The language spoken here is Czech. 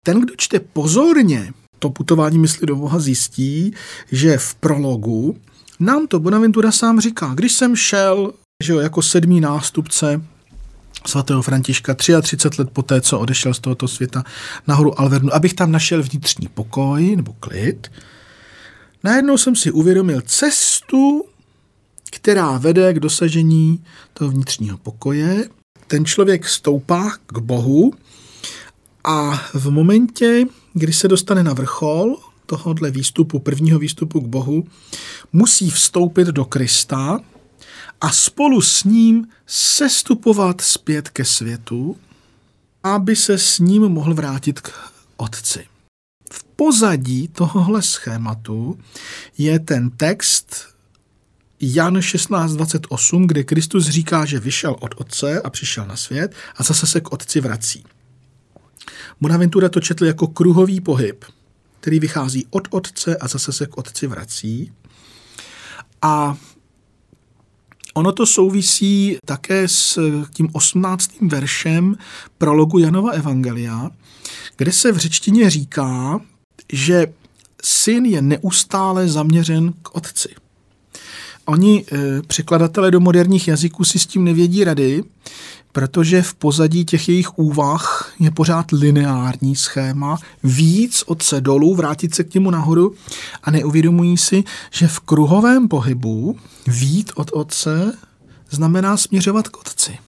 Ten, kdo čte pozorně to putování mysli do Boha, zjistí, že v prologu nám to Bonaventura sám říká. Když jsem šel, že jo, jako 7. nástupce svatého Františka 33 let poté, co odešel z tohoto světa na horu Alvernu, abych tam našel vnitřní pokoj nebo klid, najednou jsem si uvědomil cestu, která vede k dosažení toho vnitřního pokoje. Ten člověk stoupá k Bohu a v momentě, kdy se dostane na vrchol tohohle výstupu, prvního výstupu k Bohu, musí vstoupit do Krista a spolu s ním sestupovat zpět ke světu, aby se s ním mohl vrátit k Otci. V pozadí tohohle schématu je ten text Jan 16:28, kde Kristus říká, že vyšel od Otce a přišel na svět a zase se k Otci vrací. Bonaventura to četl jako kruhový pohyb, který vychází od Otce a zase se k Otci vrací. A ono to souvisí také s tím 18. veršem prologu Janova evangelia, kde se v řečtině říká, že syn je neustále zaměřen k Otci. Oni, překladatelé do moderních jazyků, si s tím nevědí rady, protože v pozadí těch jejich úvah je pořád lineární schéma, víc Otce dolů, vrátit se k němu nahoru a neuvědomují si, že v kruhovém pohybu vít od Otce znamená směřovat k Otci.